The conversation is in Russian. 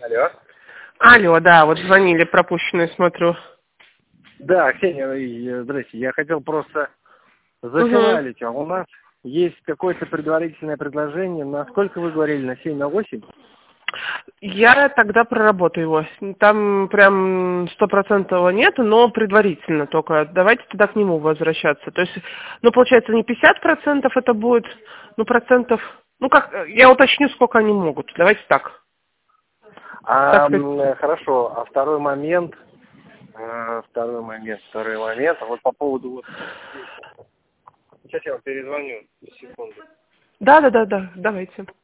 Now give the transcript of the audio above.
Алло. Алло, да, вот звонили, пропущенные, смотрю. Да, Ксения, здрасте. Я хотел просто Угу. зафиналить. А у нас есть какое-то предварительное предложение. На сколько вы говорили? На 7, на 8? Я тогда проработаю его. Там прям 100% нету, но предварительно только. Давайте тогда к нему возвращаться. То есть, ну, получается, не 50% это будет, ну, процентов... Ну, как, я уточню, сколько они могут. Давайте так. Так сказать. Хорошо. А второй момент. А вот по поводу вот... Сейчас я вам перезвоню. Секунду. Да, давайте.